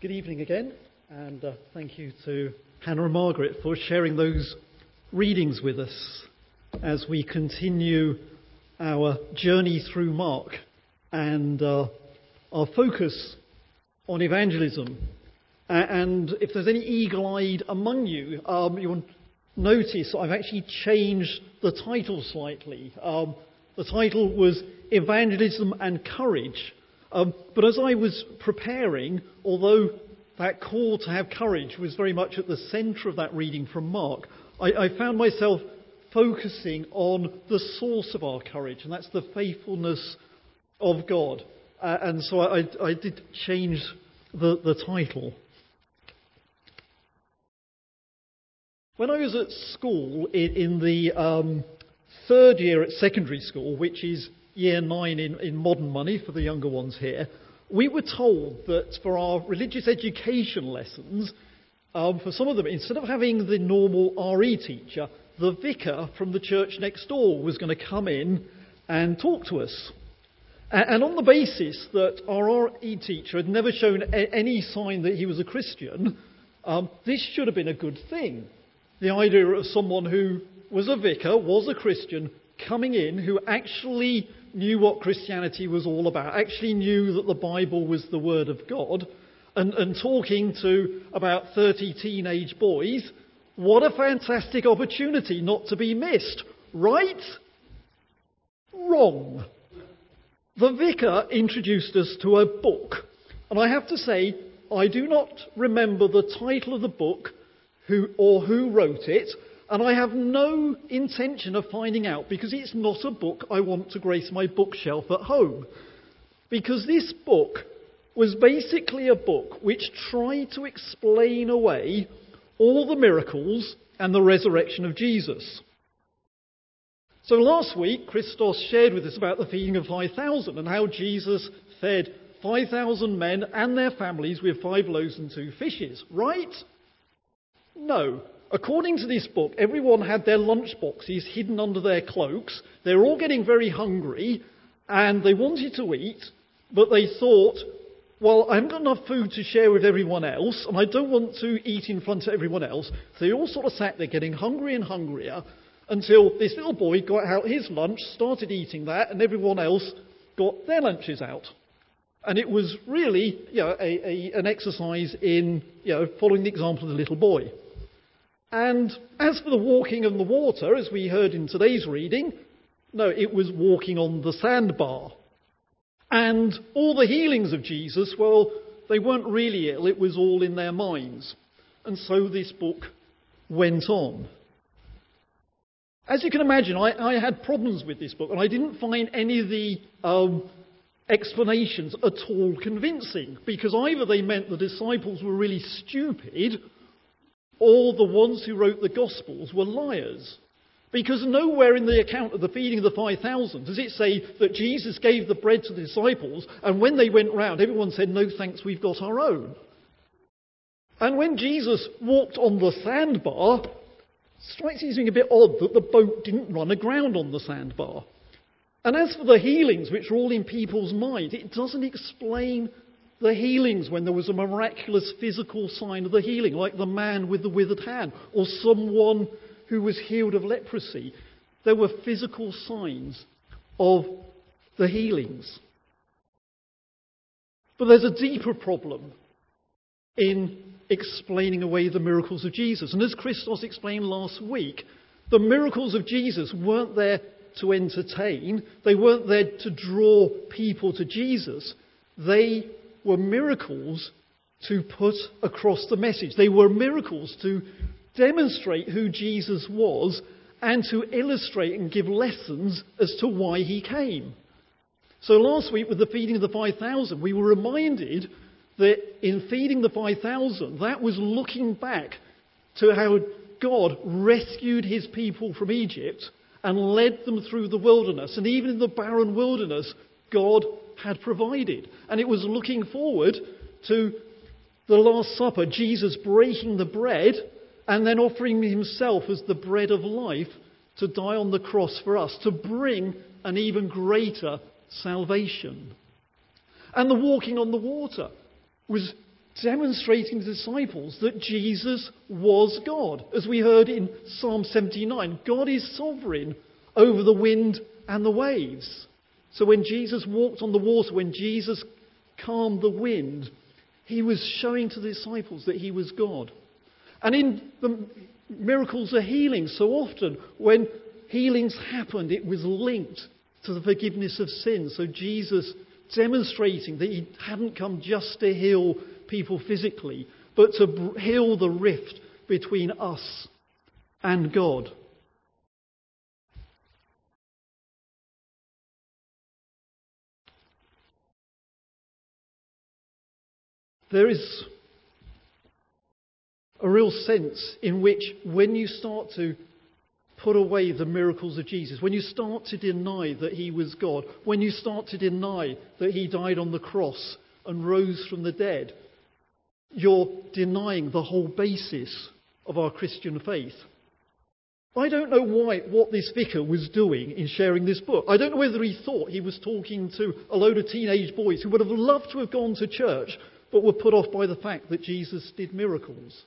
Good evening again, and thank you to Hannah and Margaret for sharing those readings with us as we continue our journey through Mark and our focus on evangelism. And if there's any eagle-eyed among you, you'll notice I've actually changed the title slightly. The title was Evangelism and Courage. But as I was preparing, although that call to have courage was very much at the centre of that reading from Mark, I found myself focusing on the source of our courage, and that's the faithfulness of God. And so I did change the title. When I was at school, in the third year at secondary school, which is year 9 in modern money for the younger ones here, we were told that for our religious education lessons, for some of them, instead of having the normal RE teacher, the vicar from the church next door was going to come in and talk to us. And on the basis that our RE teacher had never shown any sign that he was a Christian, this should have been a good thing. The idea of someone who was a vicar, was a Christian, coming in, who actually knew what Christianity was all about, actually knew that the Bible was the Word of God, and talking to about 30 teenage boys. What a fantastic opportunity not to be missed, right? Wrong. The vicar introduced us to a book, and I have to say, I do not remember the title of the book who wrote it, and I have no intention of finding out, because it's not a book I want to grace my bookshelf at home. Because this book was basically a book which tried to explain away all the miracles and the resurrection of Jesus. So last week, Christos shared with us about the feeding of 5,000 and how Jesus fed 5,000 men and their families with 5 loaves and 2 fishes, right? No. According to this book, everyone had their lunch boxes hidden under their cloaks. They were all getting very hungry and they wanted to eat, but they thought, well, I haven't got enough food to share with everyone else and I don't want to eat in front of everyone else. So they all sort of sat there getting hungrier and hungrier until this little boy got out his lunch, started eating that, and everyone else got their lunches out. And it was really an exercise in following the example of the little boy. And as for the walking on the water, as we heard in today's reading, no, it was walking on the sandbar. And all the healings of Jesus, well, they weren't really ill, it was all in their minds. And so this book went on. As you can imagine, I had problems with this book, and I didn't find any of the explanations at all convincing, because either they meant the disciples were really stupid, or the ones who wrote the Gospels were liars. Because nowhere in the account of the feeding of the 5,000 does it say that Jesus gave the bread to the disciples, and when they went round, everyone said, no thanks, we've got our own. And when Jesus walked on the sandbar, it strikes me as being a bit odd that the boat didn't run aground on the sandbar. And as for the healings, which are all in people's minds, it doesn't explain the healings when there was a miraculous physical sign of the healing, like the man with the withered hand, or someone who was healed of leprosy. There were physical signs of the healings. But there's a deeper problem in explaining away the miracles of Jesus. And as Christos explained last week, the miracles of Jesus weren't there to entertain. They weren't there to draw people to Jesus. They were miracles to put across the message. They were miracles to demonstrate who Jesus was and to illustrate and give lessons as to why he came. So last week with the feeding of the 5,000, we were reminded that in feeding the 5,000, that was looking back to how God rescued his people from Egypt and led them through the wilderness. And even in the barren wilderness, God had provided. And it was looking forward to the Last Supper, Jesus breaking the bread and then offering himself as the bread of life to die on the cross for us, to bring an even greater salvation. And the walking on the water was demonstrating to the disciples that Jesus was God. As we heard in Psalm 79, God is sovereign over the wind and the waves. So when Jesus walked on the water, when Jesus calmed the wind, he was showing to the disciples that he was God. And in the miracles of healing, so often when healings happened, it was linked to the forgiveness of sins. So Jesus demonstrating that he hadn't come just to heal people physically, but to heal the rift between us and God. There is a real sense in which when you start to put away the miracles of Jesus, when you start to deny that he was God, when you start to deny that he died on the cross and rose from the dead, you're denying the whole basis of our Christian faith. I don't know what this vicar was doing in sharing this book. I don't know whether he thought he was talking to a load of teenage boys who would have loved to have gone to church, but were put off by the fact that Jesus did miracles.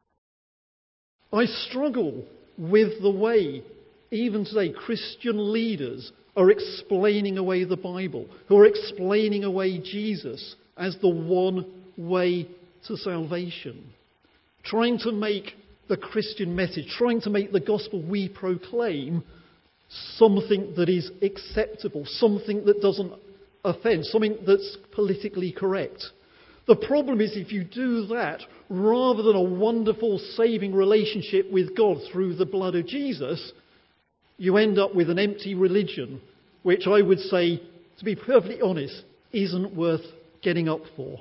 I struggle with the way, even today, Christian leaders are explaining away the Bible, who are explaining away Jesus as the one way to salvation, trying to make the Christian message, trying to make the gospel we proclaim something that is acceptable, something that doesn't offend, something that's politically correct. The problem is if you do that, rather than a wonderful saving relationship with God through the blood of Jesus, you end up with an empty religion, which I would say, to be perfectly honest, isn't worth getting up for.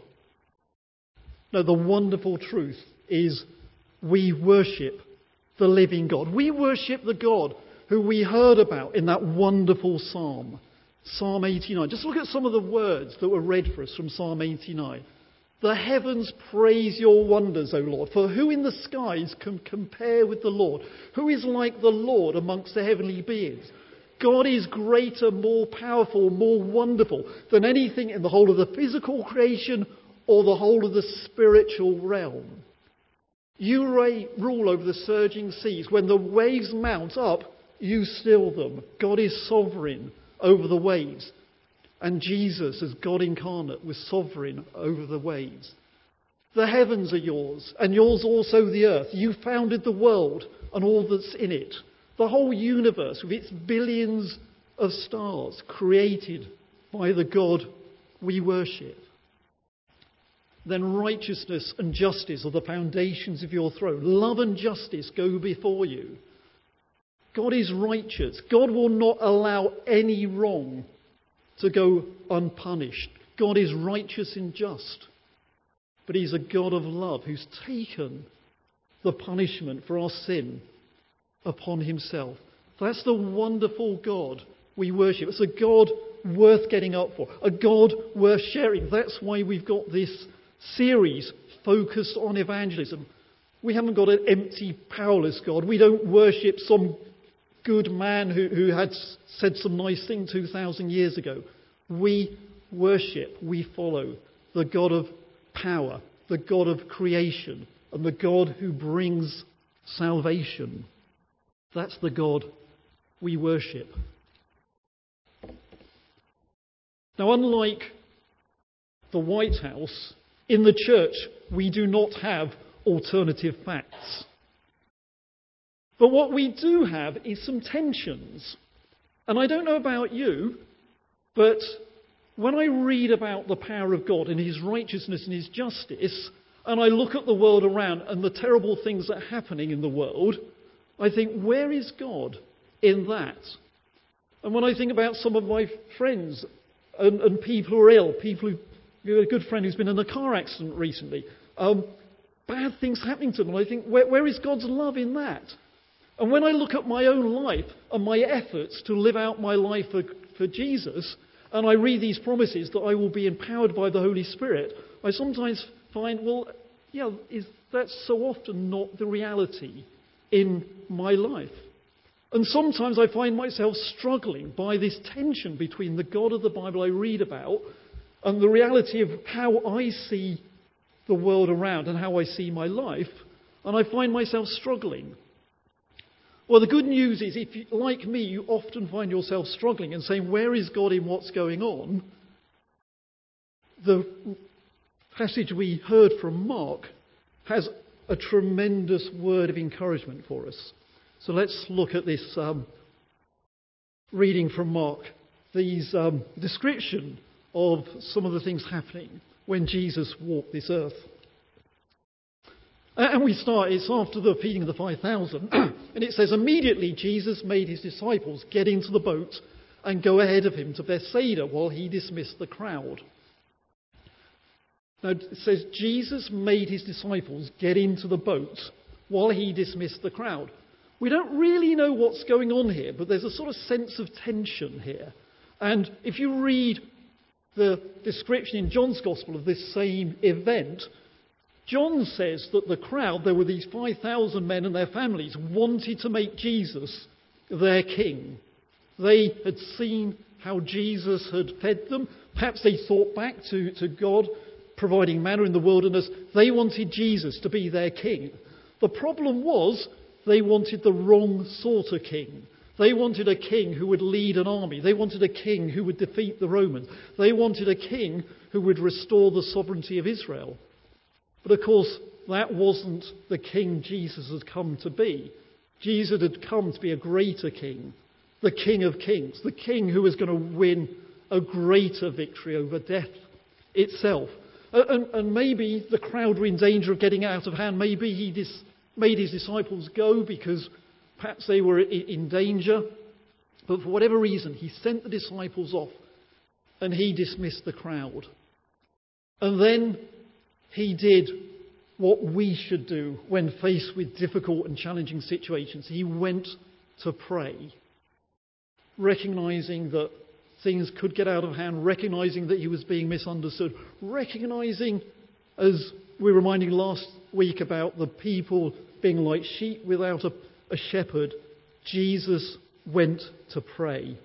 No, the wonderful truth is we worship the living God. We worship the God who we heard about in that wonderful psalm, Psalm 89. Just look at some of the words that were read for us from Psalm 89. The heavens praise your wonders, O Lord, for who in the skies can compare with the Lord? Who is like the Lord amongst the heavenly beings? God is greater, more powerful, more wonderful than anything in the whole of the physical creation or the whole of the spiritual realm. You rule over the surging seas. When the waves mount up, you still them. God is sovereign over the waves. And Jesus, as God incarnate, was sovereign over the waves. The heavens are yours, and yours also the earth. You founded the world and all that's in it. The whole universe with its billions of stars created by the God we worship. Then righteousness and justice are the foundations of your throne. Love and justice go before you. God is righteous. God will not allow any wrong to go unpunished. God is righteous and just. But he's a God of love who's taken the punishment for our sin upon himself. That's the wonderful God we worship. It's a God worth getting up for, a God worth sharing. That's why we've got this series focused on evangelism. We haven't got an empty, powerless God. We don't worship some good man who had said some nice thing 2,000 years ago. We worship, we follow the God of power, the God of creation, and the God who brings salvation. That's the God we worship. Now, unlike the White House, in the church we do not have alternative facts. But what we do have is some tensions. And I don't know about you, but when I read about the power of God and his righteousness and his justice, and I look at the world around and the terrible things that are happening in the world, I think, where is God in that? And when I think about some of my friends and people who are ill, people who, a good friend who's been in a car accident recently, bad things happening to them, and I think, where is God's love in that? And when I look at my own life and my efforts to live out my life for Jesus, and I read these promises that I will be empowered by the Holy Spirit, I sometimes find, that's so often not the reality in my life. And sometimes I find myself struggling by this tension between the God of the Bible I read about and the reality of how I see the world around and how I see my life, and I find myself struggling. Well, the good news is, if you, like me, you often find yourself struggling and saying, where is God in what's going on? The passage we heard from Mark has a tremendous word of encouragement for us. So let's look at this reading from Mark, these description of some of the things happening when Jesus walked this earth. And it's after the feeding of the 5,000, and it says, immediately Jesus made his disciples get into the boat and go ahead of him to Bethsaida while he dismissed the crowd. Now, it says Jesus made his disciples get into the boat while he dismissed the crowd. We don't really know what's going on here, but there's a sort of sense of tension here. And if you read the description in John's Gospel of this same event, John says that the crowd, there were these 5,000 men and their families, wanted to make Jesus their king. They had seen how Jesus had fed them. Perhaps they thought back to God providing manna in the wilderness. They wanted Jesus to be their king. The problem was they wanted the wrong sort of king. They wanted a king who would lead an army. They wanted a king who would defeat the Romans. They wanted a king who would restore the sovereignty of Israel. But of course, that wasn't the king Jesus had come to be. Jesus had come to be a greater king, the King of Kings, the king who was going to win a greater victory over death itself. And maybe the crowd were in danger of getting out of hand. Maybe he made his disciples go because perhaps they were in danger. But for whatever reason, he sent the disciples off and he dismissed the crowd. And then he did what we should do when faced with difficult and challenging situations. He went to pray, recognizing that things could get out of hand, recognizing that he was being misunderstood, recognizing, as we were reminding last week about the people being like sheep without a shepherd, Jesus went to pray.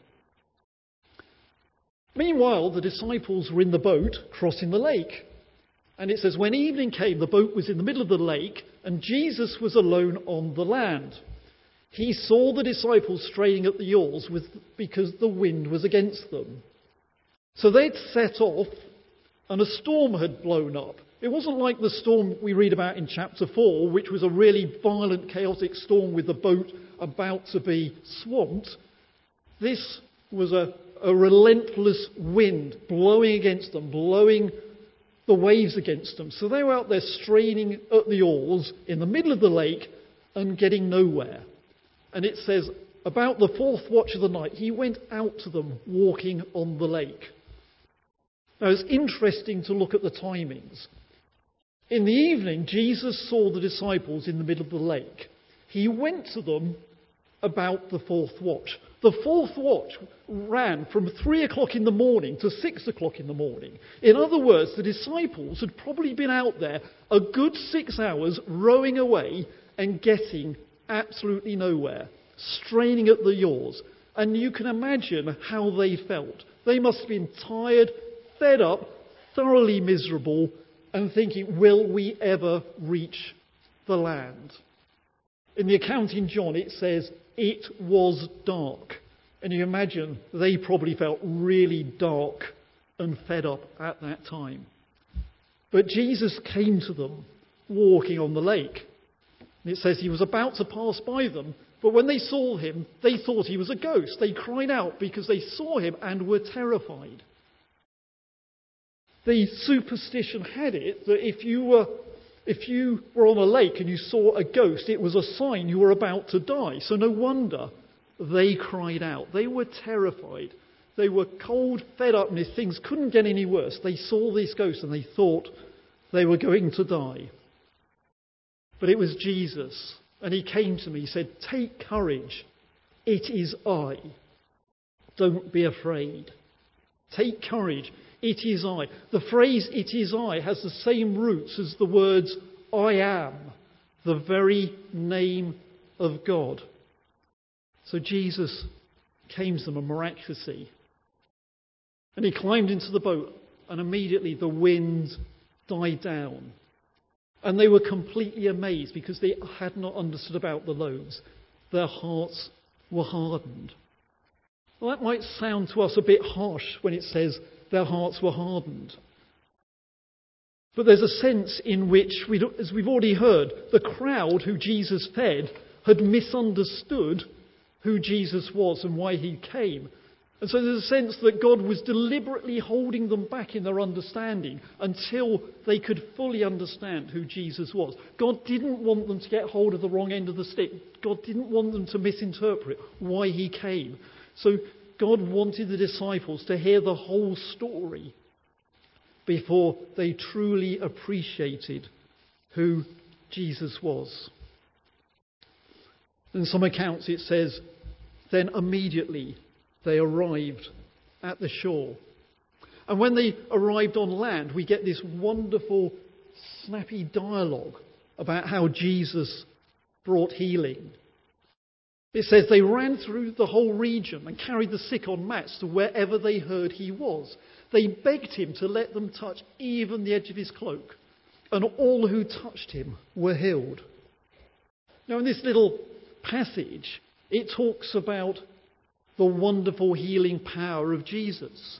Meanwhile, the disciples were in the boat crossing the lake. And it says, when evening came, the boat was in the middle of the lake, and Jesus was alone on the land. He saw the disciples straining at the oars because the wind was against them. So they'd set off, and a storm had blown up. It wasn't like the storm we read about in chapter 4, which was a really violent, chaotic storm with the boat about to be swamped. This was a relentless wind blowing against them, blowing the waves against them. So they were out there straining at the oars in the middle of the lake and getting nowhere. And it says, about the fourth watch of the night, he went out to them walking on the lake. Now it's interesting to look at the timings. In the evening, Jesus saw the disciples in the middle of the lake. He went to them about the fourth watch. The fourth watch ran from 3 o'clock in the morning to 6 o'clock in the morning. In other words, the disciples had probably been out there a good 6 hours rowing away and getting absolutely nowhere, straining at the oars. And you can imagine how they felt. They must have been tired, fed up, thoroughly miserable, and thinking, will we ever reach the land? In the account in John, it says, it was dark. And you imagine they probably felt really dark and fed up at that time. But Jesus came to them walking on the lake. And it says he was about to pass by them, but when they saw him, they thought he was a ghost. They cried out because they saw him and were terrified. The superstition had it that if you were on a lake and you saw a ghost, it was a sign you were about to die. So no wonder they cried out. They were terrified. They were cold, fed up, and if things couldn't get any worse, they saw this ghost and they thought they were going to die. But it was Jesus, and he came to me. He said, take courage. It is I. Don't be afraid. Take courage. It is I. The phrase, it is I, has the same roots as the words, I am, the very name of God. So Jesus came to them miraculously. And he climbed into the boat, and immediately the wind died down. And they were completely amazed because they had not understood about the loaves. Their hearts were hardened. Well, that might sound to us a bit harsh when it says their hearts were hardened. But there's a sense in which, as we've already heard, the crowd who Jesus fed had misunderstood who Jesus was and why he came. And so there's a sense that God was deliberately holding them back in their understanding until they could fully understand who Jesus was. God didn't want them to get hold of the wrong end of the stick. God didn't want them to misinterpret why he came. So God wanted the disciples to hear the whole story before they truly appreciated who Jesus was. In some accounts it says, then immediately they arrived at the shore. And when they arrived on land, we get this wonderful, snappy dialogue about how Jesus brought healing. It says they ran through the whole region and carried the sick on mats to wherever they heard he was. They begged him to let them touch even the edge of his cloak, and all who touched him were healed. Now, in this little passage, it talks about the wonderful healing power of Jesus.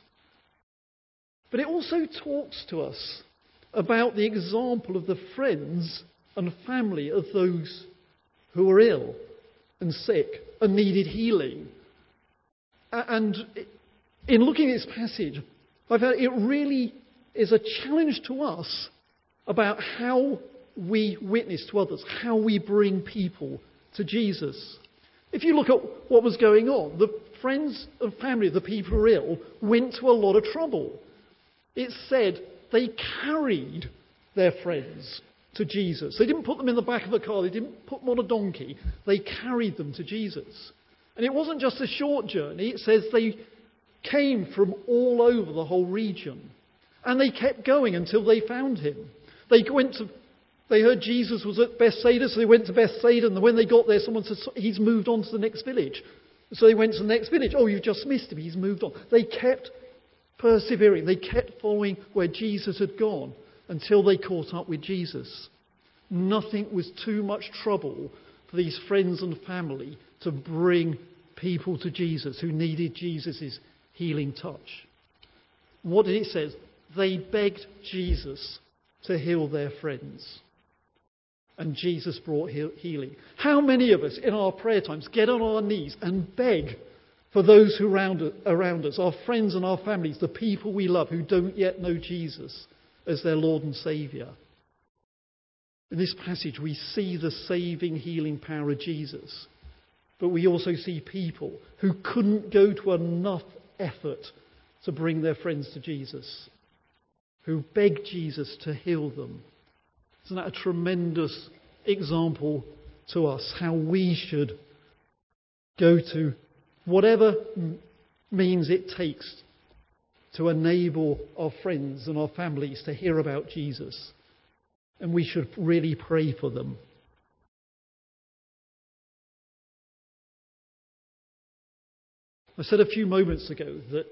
But it also talks to us about the example of the friends and family of those who were ill and sick and needed healing. And in looking at this passage, I found it really is a challenge to us about how we witness to others, how we bring people to Jesus. If you look at what was going on, the friends and family of the people who were ill went to a lot of trouble. It said they carried their friends to Jesus. They didn't put them in the back of a car. They didn't put them on a donkey. They carried them to Jesus. And it wasn't just a short journey. It says they came from all over the whole region. And they kept going until they found him. They heard Jesus was at Bethsaida, so they went to Bethsaida. And when they got there, someone said, he's moved on to the next village. So they went to the next village. Oh, you've just missed him. He's moved on. They kept persevering. They kept following where Jesus had gone until they caught up with Jesus. Nothing was too much trouble for these friends and family to bring people to Jesus who needed Jesus' healing touch. What did it say? They begged Jesus to heal their friends. And Jesus brought healing. How many of us in our prayer times get on our knees and beg for those who are around us, our friends and our families, the people we love who don't yet know Jesus as their Lord and Saviour? In this passage, we see the saving, healing power of Jesus. But we also see people who couldn't go to enough effort to bring their friends to Jesus, who begged Jesus to heal them. Isn't that a tremendous example to us, how we should go to whatever means it takes to enable our friends and our families to hear about Jesus. And we should really pray for them. I said a few moments ago that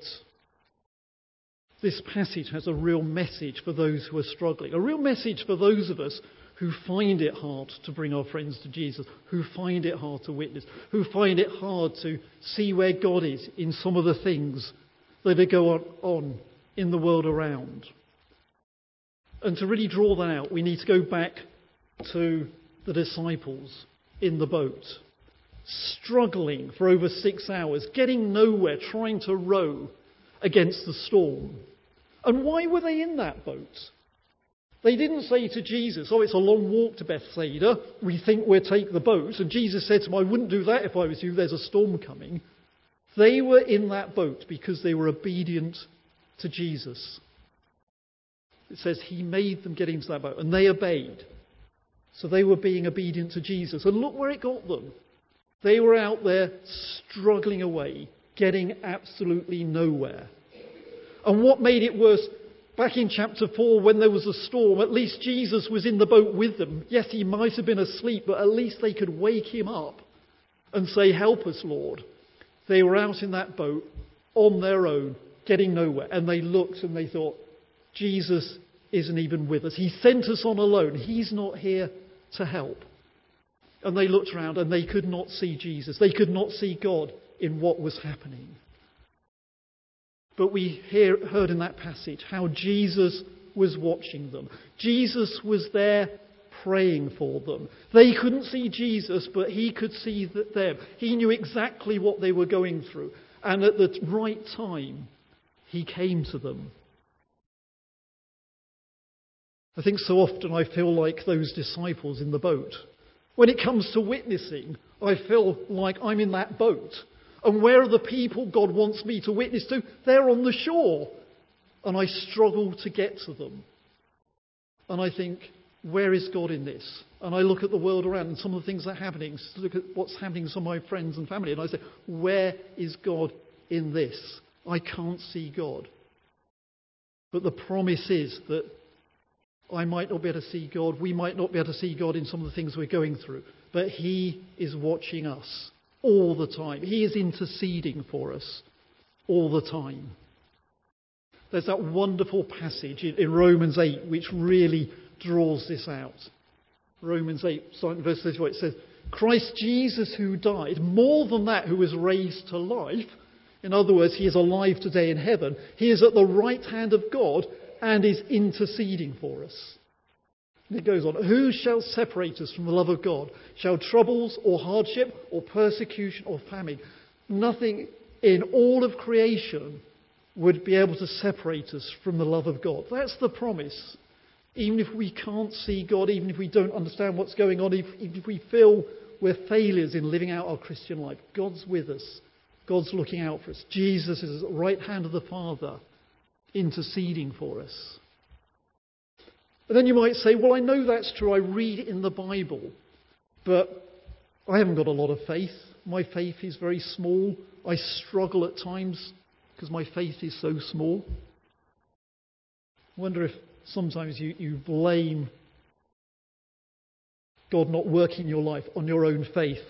this passage has a real message for those who are struggling, a real message for those of us who find it hard to bring our friends to Jesus, who find it hard to witness, who find it hard to see where God is in some of the things that are going on in the world around. And to really draw that out, we need to go back to the disciples in the boat, struggling for over 6 hours, getting nowhere, trying to row against the storm. And why were they in that boat? They didn't say to Jesus, oh, it's a long walk to Bethsaida, we think we'll take the boat. And Jesus said to them, I wouldn't do that if I was you, there's a storm coming. They were in that boat because they were obedient to Jesus. It says he made them get into that boat, and they obeyed. So they were being obedient to Jesus. And look where it got them. They were out there struggling away, getting absolutely nowhere. And what made it worse, back in chapter 4, when there was a storm, at least Jesus was in the boat with them. Yes, he might have been asleep, but at least they could wake him up and say, help us, Lord. They were out in that boat on their own, getting nowhere. And they looked and they thought, Jesus isn't even with us. He sent us on alone. He's not here to help. And they looked around and they could not see Jesus. They could not see God in what was happening. But we heard in that passage how Jesus was watching them. Jesus was there praying for them. They couldn't see Jesus, but he could see them. He knew exactly what they were going through. And at the right time, he came to them. I think so often I feel like those disciples in the boat. When it comes to witnessing, I feel like I'm in that boat. And where are the people God wants me to witness to? They're on the shore. And I struggle to get to them. And I think, where is God in this? And I look at the world around and some of the things that are happening, look at what's happening to some of my friends and family, and I say, where is God in this? I can't see God. But the promise is that I might not be able to see God, we might not be able to see God in some of the things we're going through, but he is watching us all the time. He is interceding for us all the time. There's that wonderful passage in Romans 8 which really draws this out. Romans 8, starting verse 34, it says, Christ Jesus who died, more than that, who was raised to life. In other words, he is alive today in heaven. He is at the right hand of God and is interceding for us. And it goes on, who shall separate us from the love of God? Shall troubles or hardship or persecution or famine? Nothing in all of creation would be able to separate us from the love of God. That's the promise. Even if we can't see God, even if we don't understand what's going on, even if we feel we're failures in living out our Christian life, God's with us. God's looking out for us. Jesus is at the right hand of the Father, interceding for us. And then you might say, well, I know that's true. I read it in the Bible, but I haven't got a lot of faith. My faith is very small. I struggle at times because my faith is so small. I wonder if sometimes you blame God not working in your life on your own faith.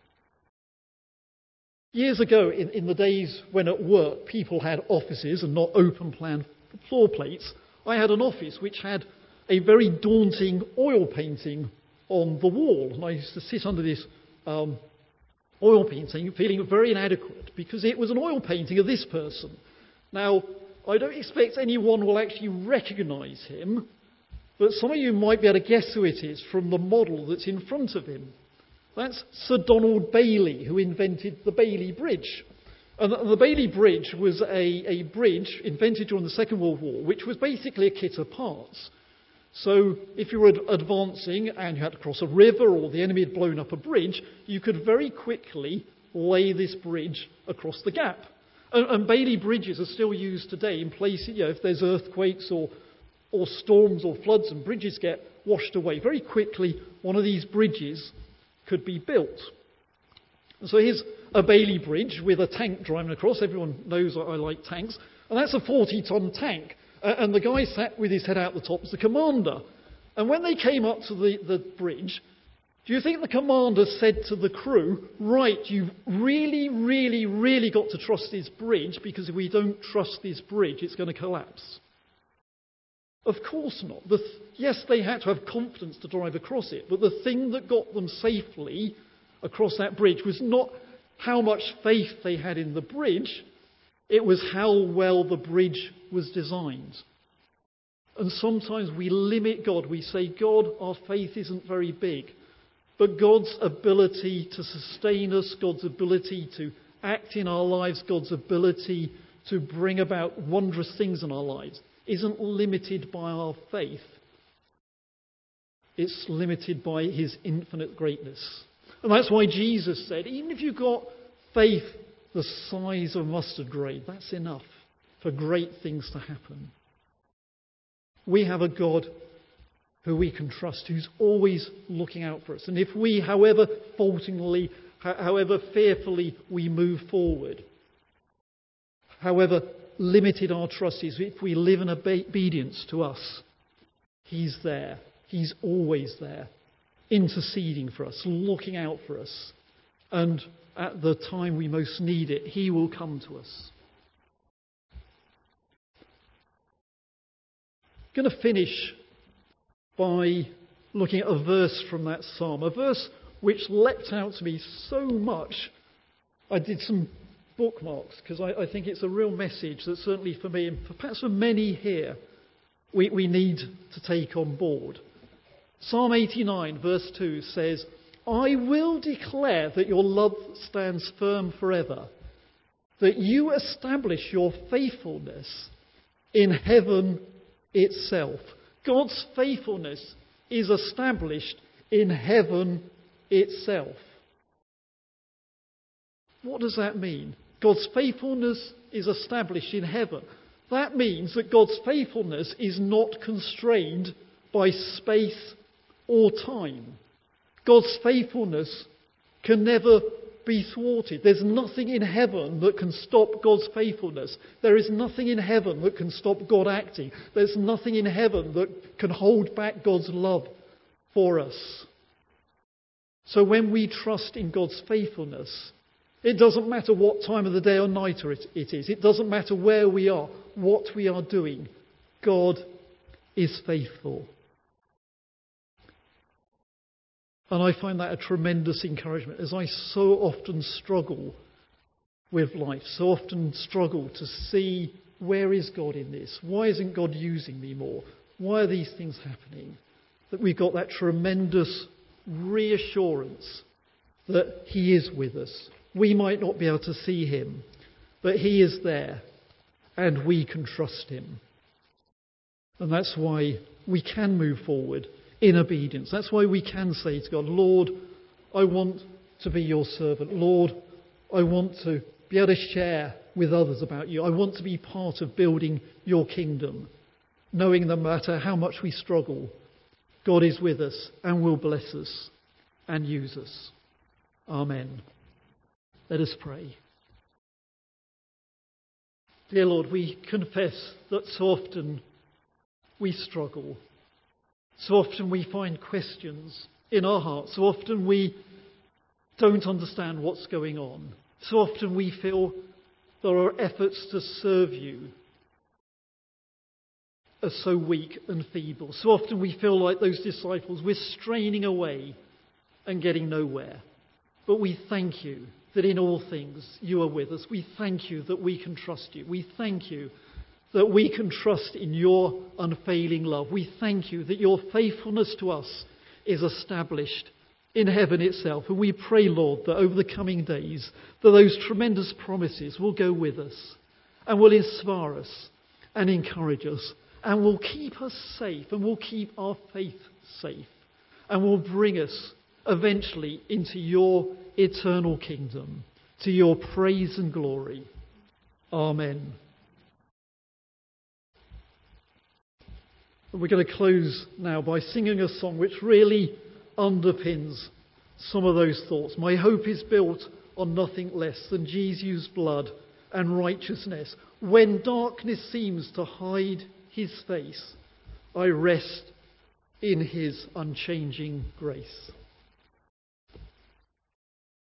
Years ago, in the days when at work people had offices and not open plan floor plates, I had an office which had a very daunting oil painting on the wall. And I used to sit under this oil painting feeling very inadequate because it was an oil painting of this person. Now, I don't expect anyone will actually recognise him, but some of you might be able to guess who it is from the model that's in front of him. That's Sir Donald Bailey, who invented the Bailey Bridge. And the Bailey Bridge was a bridge invented during the Second World War, which was basically a kit of parts. So if you were advancing and you had to cross a river or the enemy had blown up a bridge, you could very quickly lay this bridge across the gap. And Bailey bridges are still used today in places, if there's earthquakes or storms or floods and bridges get washed away. Very quickly, one of these bridges could be built. And so here's a Bailey bridge with a tank driving across. Everyone knows I like tanks. And that's a 40-ton tank. And the guy sat with his head out the top as the commander. And when they came up to the bridge, do you think the commander said to the crew, right, you've really, really, really got to trust this bridge, because if we don't trust this bridge, it's going to collapse? Of course not. Yes, they had to have confidence to drive across it, but the thing that got them safely across that bridge was not how much faith they had in the bridge, it was how well the bridge was designed. And sometimes we limit God. We say, God, our faith isn't very big. But God's ability to sustain us, God's ability to act in our lives, God's ability to bring about wondrous things in our lives isn't limited by our faith. It's limited by his infinite greatness. And that's why Jesus said, even if you've got faith the size of a mustard grain, that's enough for great things to happen. We have a God who we can trust, who's always looking out for us. And if we, however falteringly, however fearfully we move forward, however limited our trust is, if we live in obedience to us, he's there. He's always there, interceding for us, looking out for us. And at the time we most need it, he will come to us. I'm going to finish by looking at a verse from that psalm, a verse which leapt out to me so much. I did some bookmarks because I think it's a real message that certainly for me and perhaps for many here we need to take on board. Psalm 89 verse 2 says, "I will declare that your love stands firm forever, that you establish your faithfulness in heaven itself." God's faithfulness is established in heaven itself. What does that mean? God's faithfulness is established in heaven. That means that God's faithfulness is not constrained by space or time. God's faithfulness can never be thwarted. There's nothing in heaven that can stop God's faithfulness. There is nothing in heaven that can stop God acting. There's nothing in heaven that can hold back God's love for us. So when we trust in God's faithfulness, it doesn't matter what time of the day or night it is. It doesn't matter where we are, what we are doing. God is faithful. And I find that a tremendous encouragement as I so often struggle with life, so often struggle to see where is God in this? Why isn't God using me more? Why are these things happening? That we've got that tremendous reassurance that He is with us. We might not be able to see Him, but He is there and we can trust Him. And that's why we can move forward in obedience. That's why we can say to God, "Lord, I want to be your servant. Lord, I want to be able to share with others about you. I want to be part of building your kingdom," knowing no matter how much we struggle, God is with us and will bless us and use us. Amen. Let us pray. Dear Lord, we confess that so often we struggle. So often we find questions in our hearts. So often we don't understand what's going on. So often we feel there are efforts to serve you are so weak and feeble. So often we feel like those disciples, we're straining away and getting nowhere. But we thank you that in all things you are with us. We thank you that we can trust you. We thank you that we can trust in your unfailing love. We thank you that your faithfulness to us is established in heaven itself. And we pray, Lord, that over the coming days, that those tremendous promises will go with us and will inspire us and encourage us and will keep us safe and will keep our faith safe and will bring us eventually into your eternal kingdom, to your praise and glory. Amen. We're going to close now by singing a song which really underpins some of those thoughts. My hope is built on nothing less than Jesus' blood and righteousness. When darkness seems to hide his face, I rest in his unchanging grace.